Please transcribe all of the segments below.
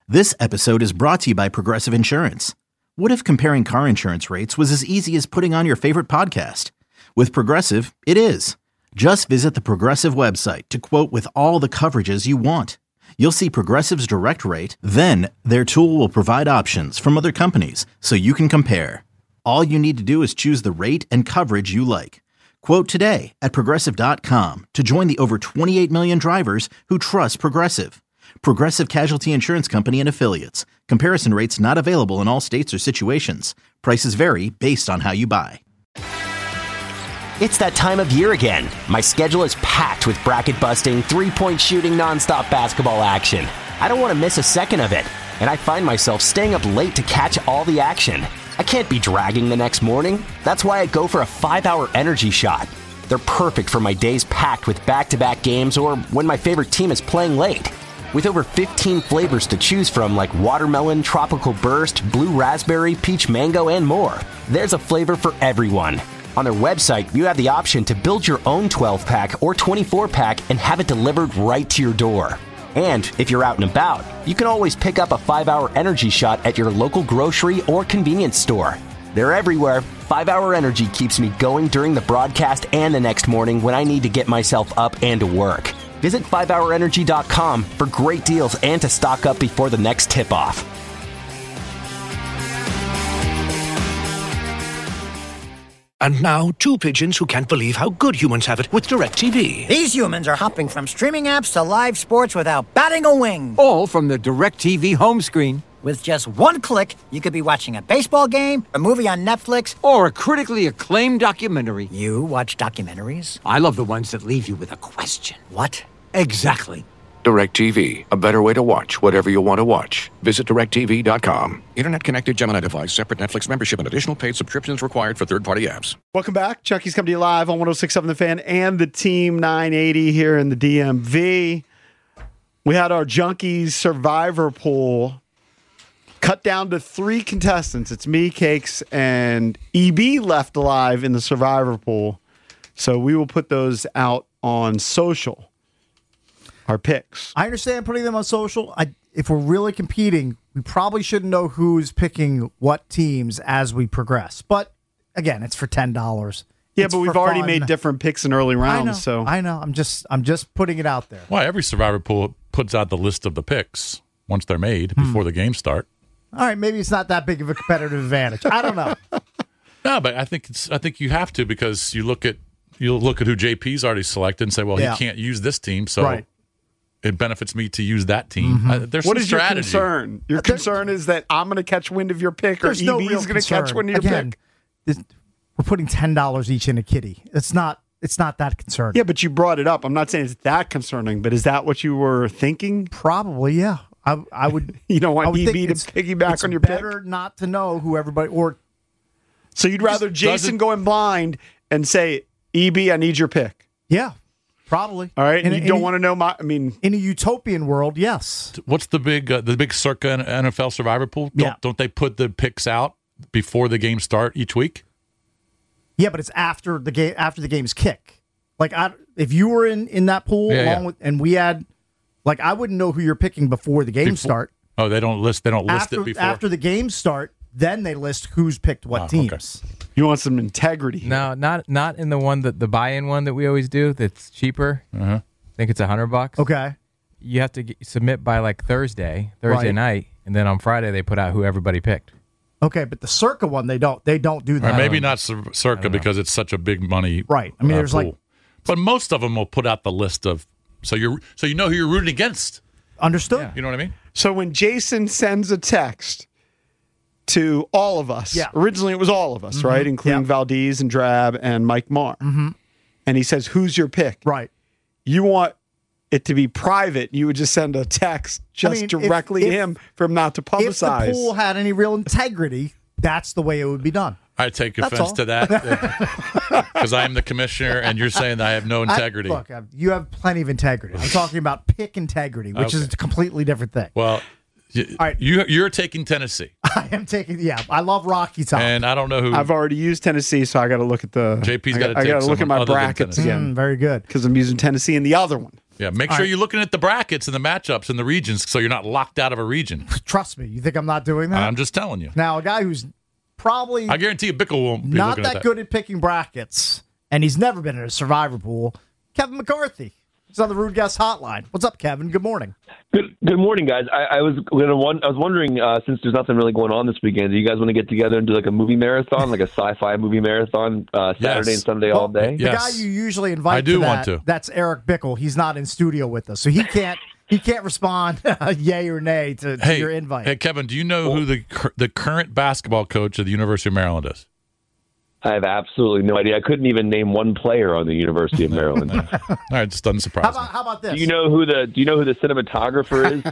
This episode is brought to you by Progressive Insurance. What if comparing car insurance rates was as easy as putting on your favorite podcast? With Progressive, it is. Just visit the Progressive website to quote with all the coverages you want. You'll see Progressive's direct rate, then their tool will provide options from other companies so you can compare. All you need to do is choose the rate and coverage you like. Quote today at Progressive.com to join the over 28 million drivers who trust Progressive. Progressive Casualty Insurance Company and Affiliates. Comparison rates not available in all states or situations. Prices vary based on how you buy. It's that time of year again. My schedule is packed with bracket-busting, three-point shooting, nonstop basketball action. I don't want to miss a second of it, and I find myself staying up late to catch all the action. I can't be dragging the next morning. That's why I go for a 5-hour energy shot. They're perfect for my days packed with back-to-back games or when my favorite team is playing late. With over 15 flavors to choose from like watermelon, tropical burst, blue raspberry, peach mango, and more, there's a flavor for everyone. On their website, you have the option to build your own 12-pack or 24-pack and have it delivered right to your door. And if you're out and about, you can always pick up a 5-hour energy shot at your local grocery or convenience store. They're everywhere. 5-hour energy keeps me going during the broadcast and the next morning when I need to get myself up and to work. Visit 5hourenergy.com for great deals and to stock up before the next tip-off. And now, two pigeons who can't believe how good humans have it with DirecTV. These humans are hopping from streaming apps to live sports without batting a wing. All from the DirecTV home screen. With just one click, you could be watching a baseball game, a movie on Netflix, or a critically acclaimed documentary. You watch documentaries? I love the ones that leave you with a question. What? Exactly. DirecTV, a better way to watch whatever you want to watch. Visit DirecTV.com. Internet-connected Gemini device, separate Netflix membership, and additional paid subscriptions required for third-party apps. Welcome back. Chucky's coming to you live on 106.7 The Fan and the Team 980 here in the DMV. We had our Junkies Survivor pool cut down to 3 contestants. It's me, Cakes, and EB left alive in the Survivor pool. So we will put those out on social. Our picks. I understand putting them on social. If we're really competing, we probably shouldn't know who's picking what teams as we progress. But again, it's for $10. Yeah, but we've already made different picks in early rounds. I know. I'm just putting it out there. Well, every Survivor pool puts out the list of the picks once they're made before the games start. All right, maybe it's not that big of a competitive advantage. I don't know. No, but I think you have to, because you'll look at who JP's already selected and say, well, he can't use this team, so it benefits me to use that team. There's what some is strategy. Your concern? Your concern is that I'm going to catch wind of your pick, or EB's going to catch wind of your pick. We're putting $10 each in a kitty. It's not that concerning. Yeah, but you brought it up. I'm not saying it's that concerning, but is that what you were thinking? Probably, yeah. I would. You don't want EB to piggyback on your pick? It's better not to know who everybody or. So you'd rather Jason go in blind and say, EB, I need your pick. Yeah, probably. All right, and you don't want to know in a utopian world, yes. What's the big Circa NFL Survivor pool? Don't they put the picks out before the games start each week? Yeah, but it's after the games kick. Like if you were in that pool and we had, like, I wouldn't know who you're picking before the games start. Oh, they don't list it before. After the games start, then they list who's picked what teams. Okay. You want some integrity here. No, not in the one the buy-in one that we always do. That's cheaper. I think it's $100. Okay. You have to submit by like Thursday night, and then on Friday they put out who everybody picked. Okay, but the Circa one they don't do that. Or maybe not Circa because it's such a big money. Right. I mean, there's pool. But most of them will put out the list of so you know who you're rooting against. Understood. Yeah. You know what I mean? So when Jason sends a text to all of us, originally it was all of us, right, including Valdez and Drab and Mike Marr, and he says, "Who's your pick?" Right. You want it to be private. You would just send a text directly to him for him not to publicize. If the pool had any real integrity, that's the way it would be done. I take offense to that because I am the commissioner, and you're saying that I have no integrity. Look, you have plenty of integrity. I'm talking about pick integrity, which is a completely different thing. Well, you're taking Tennessee. I am taking. Yeah, I love Rocky Top, and I don't know who. I've already used Tennessee, so I got to look at the. JP's got to. I got to look at my brackets again. Very good, because I'm using Tennessee in the other one. Yeah, make sure you're looking at the brackets and the matchups and the regions so you're not locked out of a region. Trust me. You think I'm not doing that? I'm just telling you. Now, a guy who's probably I guarantee you Bickle won't be not looking at that good at picking brackets, and he's never been in a survivor pool, Kevin McCarthy. He's on the Rude Guest Hotline. What's up, Kevin? Good morning. Good morning, guys. I was wondering, since there's nothing really going on this weekend, do you guys want to get together and do like a movie marathon, like a sci-fi movie marathon, Saturday and Sunday all day? The guy you usually invite want to. That's Eric Bickle. He's not in studio with us, so he can't respond yay or nay to your invite. Hey, Kevin, do you know who the current basketball coach of the University of Maryland is? I have absolutely no idea. I couldn't even name one player on the University of Maryland. All right, it just doesn't surprise me. How about this? Do you know who the cinematographer is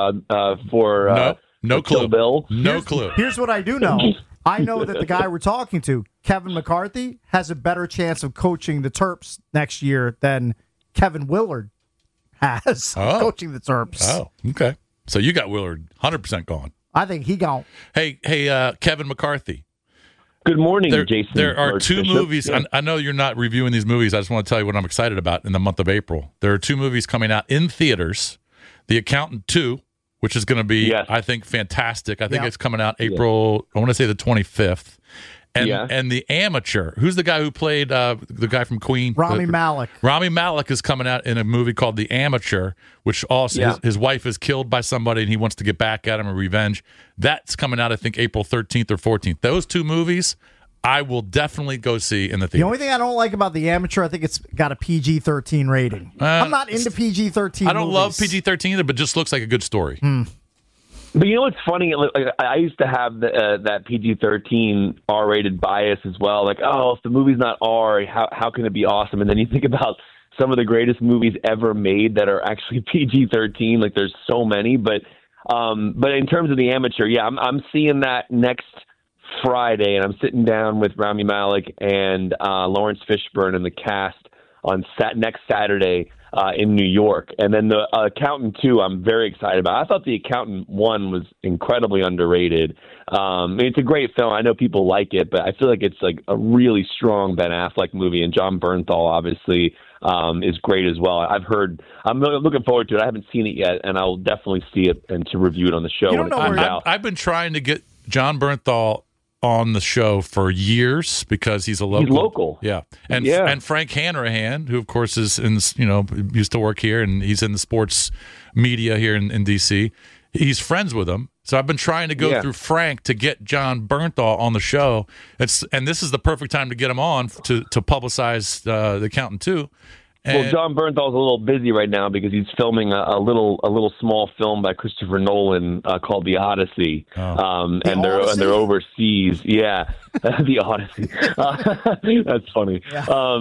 for no clue. Kill Bill? No clue. Here's what I do know. I know that the guy we're talking to, Kevin McCarthy, has a better chance of coaching the Terps next year than Kevin Willard has coaching the Terps. Oh, okay. So you got Willard 100% gone. I think he gone. Hey, Kevin McCarthy. Good morning, Jason. There are two Bishop. movies. Yeah. I know you're not reviewing these movies. I just want to tell you what I'm excited about in the month of April. There are two movies coming out in theaters. The Accountant 2, which is going to be, I think, fantastic. I think it's coming out April, I want to say the 25th. And The Amateur. Who's the guy who played the guy from Queen? Rami Malek. Rami Malek is coming out in a movie called The Amateur, which also his wife is killed by somebody and he wants to get back at him and revenge. That's coming out, I think, April 13th or 14th. Those two movies I will definitely go see in the theater. The only thing I don't like about The Amateur, I think it's got a PG-13 rating. I'm not into PG-13 I don't love PG-13 either, but it just looks like a good story. But you know what's funny? Like, I used to have that PG-13 R-rated bias as well. Like, oh, if the movie's not R, how can it be awesome? And then you think about some of the greatest movies ever made that are actually PG-13. Like, there's so many. But in terms of The Amateur, I'm seeing that next Friday, and I'm sitting down with Rami Malek and Lawrence Fishburne and the cast on next Saturday in New York. And then the Accountant 2, I'm very excited about. I thought The Accountant 1 was incredibly underrated. It's a great film. I know people like it, but I feel like it's like a really strong Ben Affleck movie, and Jon Bernthal obviously is great as well. I'm looking forward to it. I haven't seen it yet, and I'll definitely see it and to review it on the show when it comes out. I've been trying to get Jon Bernthal on the show for years because he's local. He's local. Yeah. And Frank Hanrahan, who of course is used to work here and he's in the sports media here in DC. He's friends with him. So I've been trying to go through Frank to get Jon Bernthal on the show. And this is the perfect time to get him on to publicize The Accountant 2. Well, Jon Bernthal's a little busy right now because he's filming a little small film by Christopher Nolan called The Odyssey, and they're overseas. Yeah, The Odyssey. That's funny. Yeah.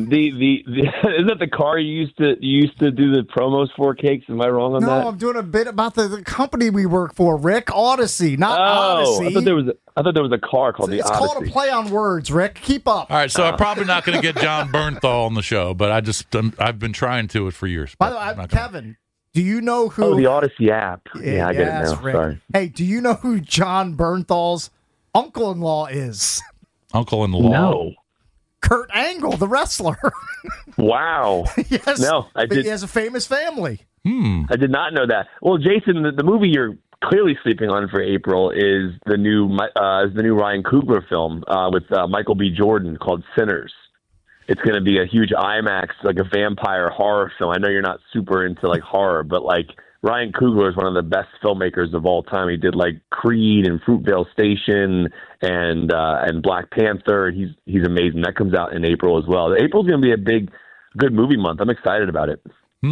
Isn't that the car you used to do the promos for, Cakes? Am I wrong on that? No, I'm doing a bit about the company we work for, Rick. Odyssey, not Odyssey. I thought there was a car called The Odyssey. It's called a play on words, Rick. Keep up. All right, so I'm probably not going to get Jon Bernthal on the show, but I've been trying to for years. By the way, Kevin, do you know who? Oh, the Odyssey app. Yeah, I get it now. Rick. Sorry. Hey, do you know who Jon Bernthal's uncle-in-law is? Uncle-in-law? No. Kurt Angle, the wrestler. Wow. Yes. No, I did. He has a famous family. I did not know that. Well, Jason, the movie you're clearly sleeping on for April is the new Ryan Coogler film with Michael B. Jordan called Sinners. It's going to be a huge IMAX, like a vampire horror film. I know you're not super into like horror, but like Ryan Coogler is one of the best filmmakers of all time. He did like Creed and Fruitvale Station and Black Panther. He's amazing. That comes out in April as well. April's going to be good movie month. I'm excited about it.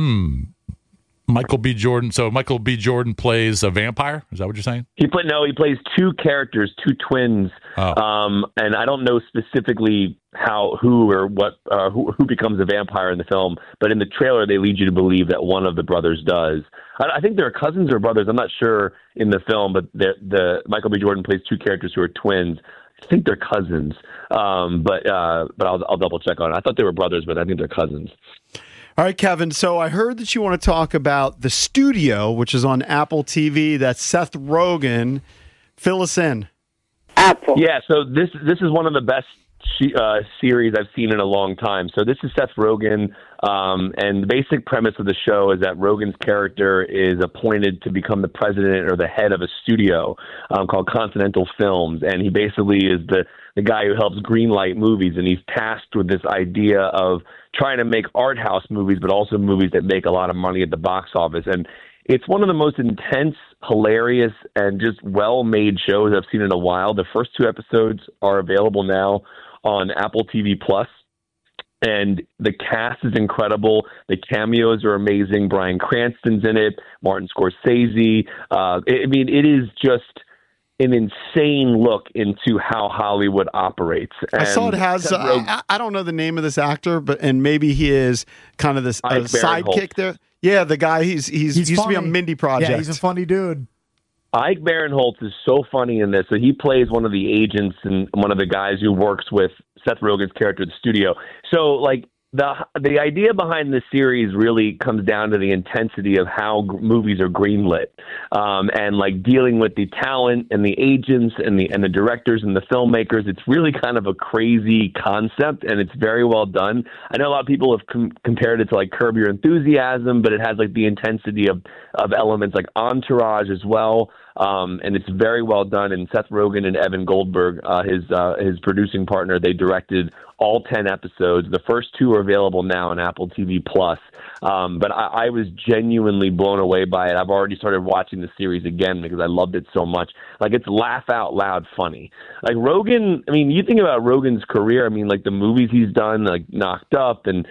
Michael B. Jordan. So Michael B. Jordan plays a vampire? Is that what you're saying? He plays two characters, two twins. And I don't know specifically who becomes a vampire in the film, but in the trailer they lead you to believe that one of the brothers does. I think they're cousins or brothers. I'm not sure in the film, but the Michael B. Jordan plays two characters who are twins. I think they're cousins, but I'll double check on it. I thought they were brothers, but I think they're cousins. All right, Kevin. So I heard that you want to talk about The Studio, which is on Apple TV. That's Seth Rogen. Fill us in. Apple. Yeah. So this is one of the best series I've seen in a long time. So this is Seth Rogen, and the basic premise of the show is that Rogen's character is appointed to become the president or the head of a studio called Continental Films, and he basically is the guy who helps greenlight movies, and he's tasked with this idea of trying to make art house movies, but also movies that make a lot of money at the box office. And it's one of the most intense, hilarious, and just well-made shows I've seen in a while. The first 2 episodes are available now on Apple TV Plus, and the cast is incredible. The cameos are amazing. Bryan Cranston's in it. Martin Scorsese. It is just an insane look into how Hollywood operates. And I saw it has. I don't know the name of this actor, and maybe he is kind of this sidekick there. Yeah, the guy he's used to be on Mindy Project. Yeah, he's a funny dude. Ike Barinholtz is so funny in this. So he plays one of the agents and one of the guys who works with Seth Rogen's character at the studio. So, like, the idea behind this series really comes down to the intensity of how movies are greenlit, and like dealing with the talent and the agents and the directors and the filmmakers. It's really kind of a crazy concept, and it's very well done. I know a lot of people have compared it to like Curb Your Enthusiasm, but it has like the intensity of elements like Entourage as well. And it's very well done. And Seth Rogen and Evan Goldberg, his producing partner, they directed all 10 episodes. The first 2 are available now on Apple TV Plus. But I was genuinely blown away by it. I've already started watching the series again because I loved it so much. Like, it's laugh out loud funny. Like Rogen, I mean, you think about Rogen's career. I mean, like the movies he's done, like Knocked Up and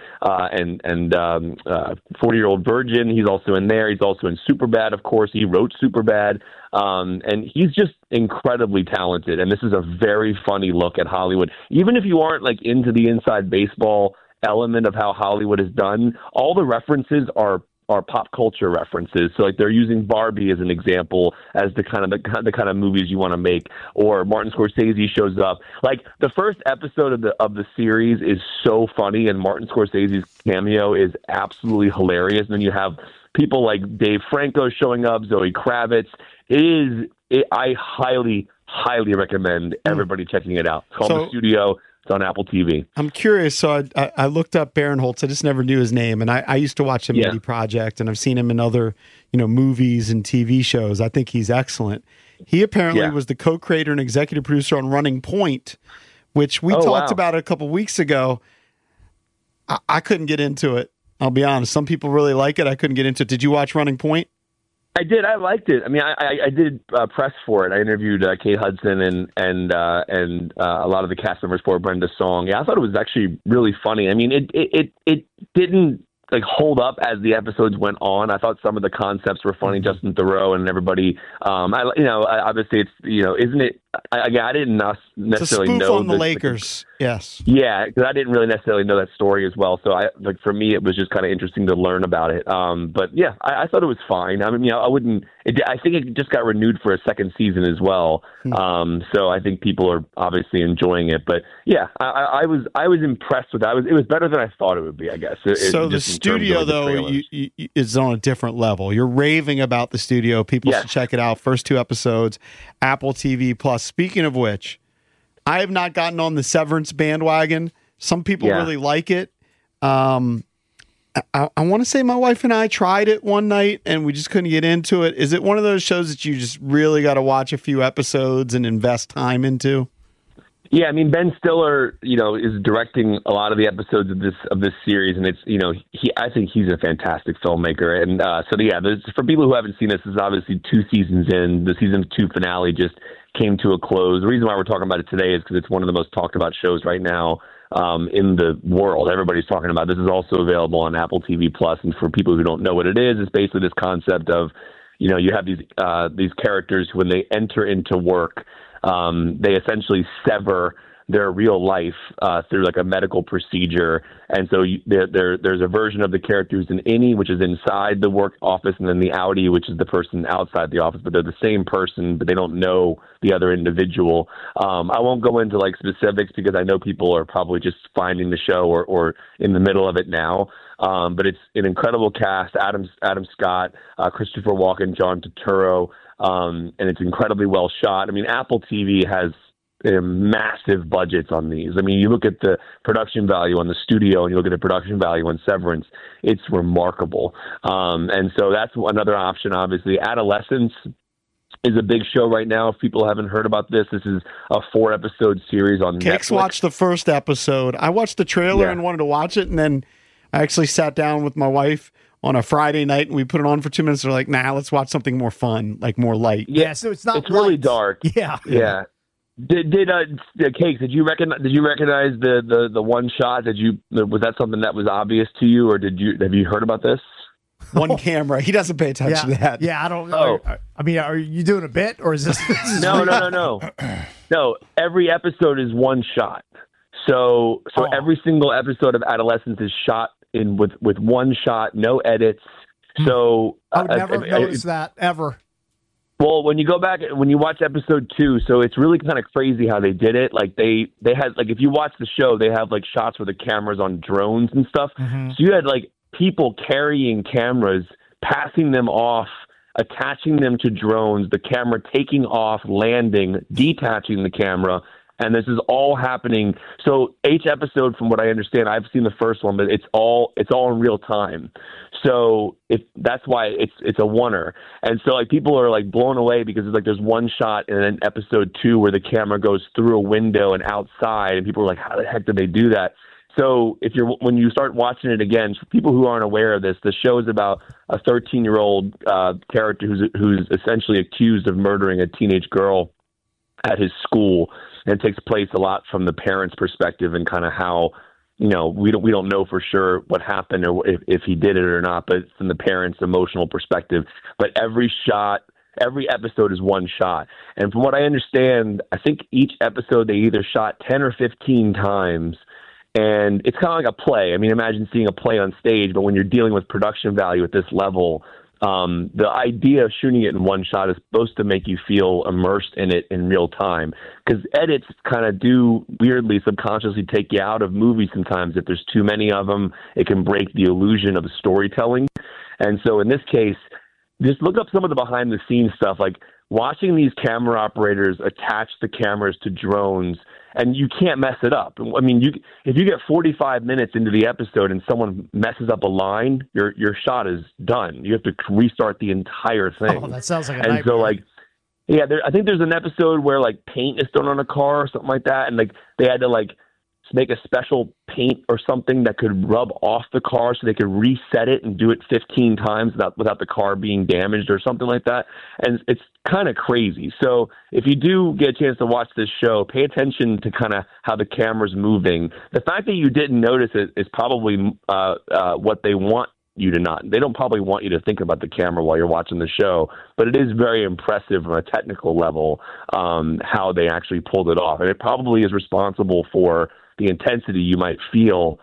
40-Year-Old Virgin. He's also in there. He's also in Superbad, of course. He wrote Superbad. And he's just incredibly talented. And this is a very funny look at Hollywood. Even if you aren't like into the inside baseball element of how Hollywood is done, all the references are pop culture references. So like they're using Barbie as an example as the kind of movies you want to make, or Martin Scorsese shows up. Like the first episode of the series is so funny, and Martin Scorsese's cameo is absolutely hilarious. And then you have people like Dave Franco showing up, Zoe Kravitz. I highly recommend everybody checking it out. It's called The Studio. It's on Apple TV. I'm curious. So I looked up Barinholtz. I just never knew his name. And I used to watch him in Mindy Project, and I've seen him in other, movies and TV shows. I think he's excellent. He apparently was the co-creator and executive producer on Running Point, which we talked about a couple weeks ago. I couldn't get into it. I'll be honest. Some people really like it. I couldn't get into it. Did you watch Running Point? I did. I liked it. I mean, I did press for it. I interviewed Kate Hudson and a lot of the cast members for Brenda Song. Yeah, I thought it was actually really funny. I mean, it didn't like hold up as the episodes went on. I thought some of the concepts were funny. Justin Theroux and everybody. Obviously it's isn't it? I didn't necessarily know on the Lakers. Yes. Yeah, because I didn't really necessarily know that story as well. So for me, it was just kind of interesting to learn about it. But yeah, I thought it was fine. I mean, I wouldn't. I think it just got renewed for a second season as well. So I think people are obviously enjoying it. But yeah, I was impressed with that. It was better than I thought it would be, I guess. So the studio, though, is on a different level. You're raving about the studio. People should check it out. First 2 episodes, Apple TV Plus. Speaking of which, I have not gotten on the Severance bandwagon. Some people really like it. I want to say my wife and I tried it one night and we just couldn't get into it. Is it one of those shows that you just really got to watch a few episodes and invest time into? Yeah, I mean, Ben Stiller, is directing a lot of the episodes of this series, and it's, I think he's a fantastic filmmaker. And for people who haven't seen this is obviously 2 seasons in. The season 2 finale just came to a close. The reason why we're talking about it today is because it's one of the most talked about shows right now in the world. Everybody's talking about it. This is also available on Apple TV Plus. And for people who don't know what it is, it's basically this concept of, you have these characters who, when they enter into work, they essentially sever their real life through like a medical procedure. And so there's a version of the character who's an innie, which is inside the work office, and then the outie, which is the person outside the office, but they're the same person, but they don't know the other individual. I won't go into like specifics because I know people are probably just finding the show or in the middle of it now. But it's an incredible cast: Adam Scott, Christopher Walken, John Turturro, and it's incredibly well shot. I mean, Apple TV has massive budgets on these. I mean, you look at the production value on the studio and you look at the production value on Severance, it's remarkable. And so that's another option, obviously. Adolescence is a big show right now. If people haven't heard about this is a 4-episode series on Cakes Netflix. watched the first episode. I watched the trailer and wanted to watch it, and then I actually sat down with my wife on a Friday night, and we put it on for 2 minutes. They're like, nah, let's watch something more fun, like more light. Yeah, so it's not. It's really dark. Yeah. Yeah. Did Cakes? Did you recognize the one shot? Was that something that was obvious to you, or have you heard about this? One camera. He doesn't pay attention to that. Yeah, I don't know. I mean, are you doing a bit, or is this No. No, every episode is one shot. So every single episode of Adolescence is shot with one shot, no edits. So I would never have noticed that ever. Well, when you go back, when you watch episode 2, so it's really kind of crazy how they did it. Like they had, like, if you watch the show, they have like shots where the camera's on drones and stuff. Mm-hmm. So you had like people carrying cameras, passing them off, attaching them to drones, the camera taking off, landing, detaching the camera. And this is all happening. So each episode, from what I understand, I've seen the first one, but it's all in real time. So that's why it's a oneer. And so like people are like blown away because it's like there's one shot in an episode 2 where the camera goes through a window and outside, and people are like, how the heck did they do that? So when you start watching it again, for people who aren't aware of this, the show is about a 13-year-old character who's essentially accused of murdering a teenage girl at his school. And it takes place a lot from the parents' perspective and kind of how, we don't know for sure what happened or if he did it or not, but it's from the parents' emotional perspective. But every episode is one shot. And from what I understand, I think each episode they either shot 10 or 15 times. And it's kind of like a play. I mean, imagine seeing a play on stage, but when you're dealing with production value at this level, the idea of shooting it in one shot is supposed to make you feel immersed in it in real time, because edits kind of do weirdly subconsciously take you out of movies sometimes. If there's too many of them, it can break the illusion of storytelling. And so in this case, just look up some of the behind the scenes stuff, like watching these camera operators attach the cameras to drones, and you can't mess it up. I mean, if you get 45 minutes into the episode and someone messes up a line, your shot is done. You have to restart the entire thing. Oh, that sounds like a and nightmare. So, like, yeah, I think there's an episode where, like, paint is thrown on a car or something like that, and, like, they had to, like, make a special paint or something that could rub off the car so they could reset it and do it 15 times without the car being damaged or something like that. And it's kind of crazy. So if you do get a chance to watch this show, pay attention to kind of how the camera's moving. The fact that you didn't notice it is probably what they want you to not. They don't probably want you to think about the camera while you're watching the show, but it is very impressive from a technical level how they actually pulled it off. And it probably is responsible for the intensity you might feel.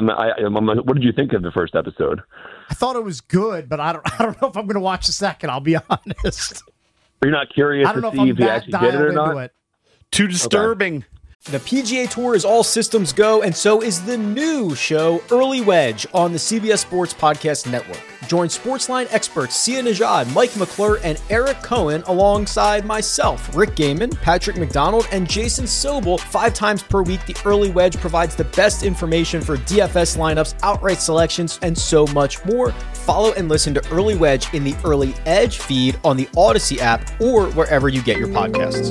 What did you think of the first episode? I thought it was good, but I don't know if I'm going to watch the second. I'll be honest. Are you not curious to see if he actually did it or not? Too disturbing. Okay. The PGA Tour is all systems go, and so is the new show, Early Wedge, on the CBS Sports Podcast Network. Join Sportsline experts Sia Nejad, Mike McClure, and Eric Cohen alongside myself, Rick Gaiman, Patrick McDonald, and Jason Sobel 5 times per week. The Early Wedge provides the best information for DFS lineups, outright selections, and so much more. Follow and listen to Early Wedge in the Early Edge feed on the Odyssey app or wherever you get your podcasts.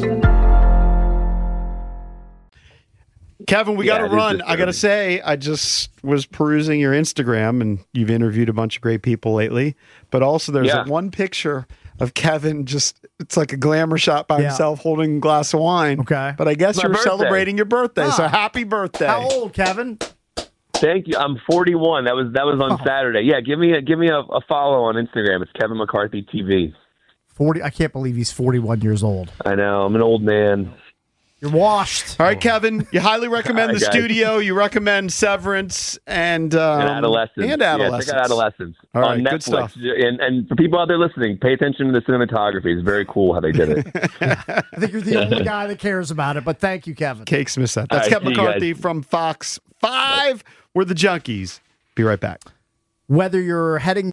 Kevin, we got to run. I got to say, I just was perusing your Instagram, and you've interviewed a bunch of great people lately. But also, there's one picture of Kevin, it's like a glamour shot by himself holding a glass of wine. Okay. But I guess you were celebrating your birthday, so Ah. happy birthday. How old, Kevin? Thank you. I'm 41. That was on Saturday. Yeah, give me a follow on Instagram. It's Kevin McCarthy TV. 40. I can't believe he's 41 years old. I know. I'm an old man. You're washed. All right, Kevin, you highly recommend the guys. studio. You recommend Severance and Adolescence. And Yeah, Adolescence. check out Adolescence All right, on good Netflix. stuff. And for people out there listening, pay attention to the cinematography. It's very cool how they did it. I think you're the only guy that cares about it, but thank you, Kevin. Cakes missed that. That's All right, Kevin see you McCarthy guys. from Fox 5. We're the Junkies. Be right back. Whether you're heading